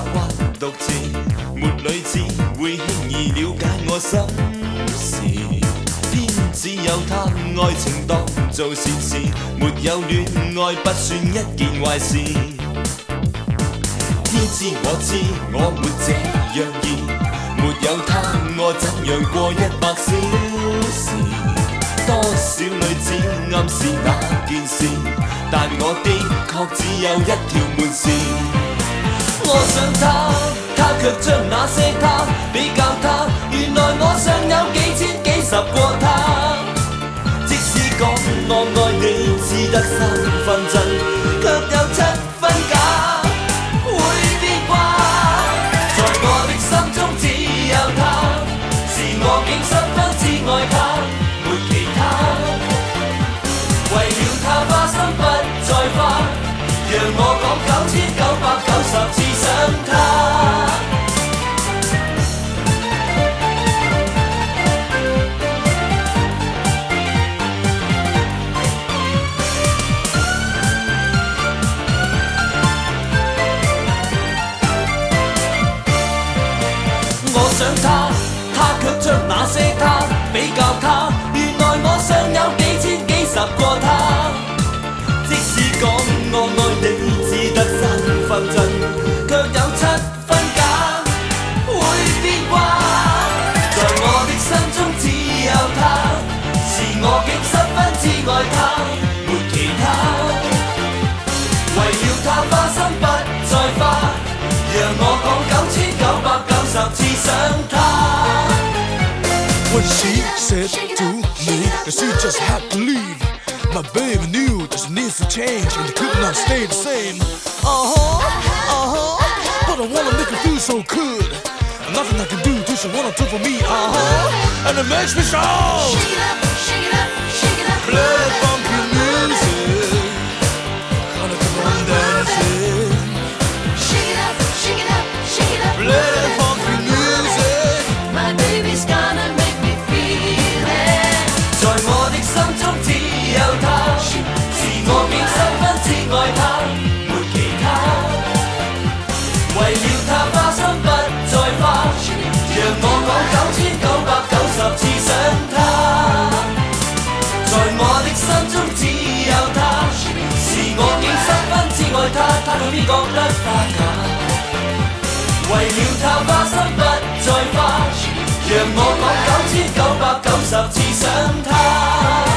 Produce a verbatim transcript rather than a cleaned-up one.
慣獨自，沒女子會輕易了解我心事。偏只有他愛情當做善事，沒有戀愛不算一件壞事。天知我知我沒這樣易，沒有他我怎樣過一百小時？多少女子暗示那件事，但我的確只有一條門匙。我想他，他卻將那些他比較他，原來我想有幾千幾十個他。即使講我愛你只得三分真，卻有七分假，會變卦。在我的心中只有他，是我竟十分之愛他，沒其他。為了他花心不再花，讓我講九千九百九十次想他。我想他，他卻將那些他比較他，原來我想有幾千幾十個他。即使講我愛你只得三分真，卻有七分假，會變卦。在我的心中只有他，是我竟十分之愛他，沒其他。為了他花心不再花，讓我講九千九百九十次想他。 When she said to me that she just had to leave, my baby knew that she needs to change and it could not stay the same. Uh-huh, uh-huh, but I wanna make her feel so good. Nothing I can do till she wanna do for me, uh-huh, and it makes me shout. Shake it up, shake it up, shake it up. Play funky music, gonna keep on dancing. Shake it up, shake it up, shake it up. Play funky music. My baby's gonna make me feel it. 在我的心中只有他，是我竟十分之愛他，沒其他。為了他花心不再花，讓我講九千九百九十次想他。在我的心中只有他，是我竟十分之愛他，他到邊覺得花假。為了他花心不再花，讓我講九千九百九十次想他。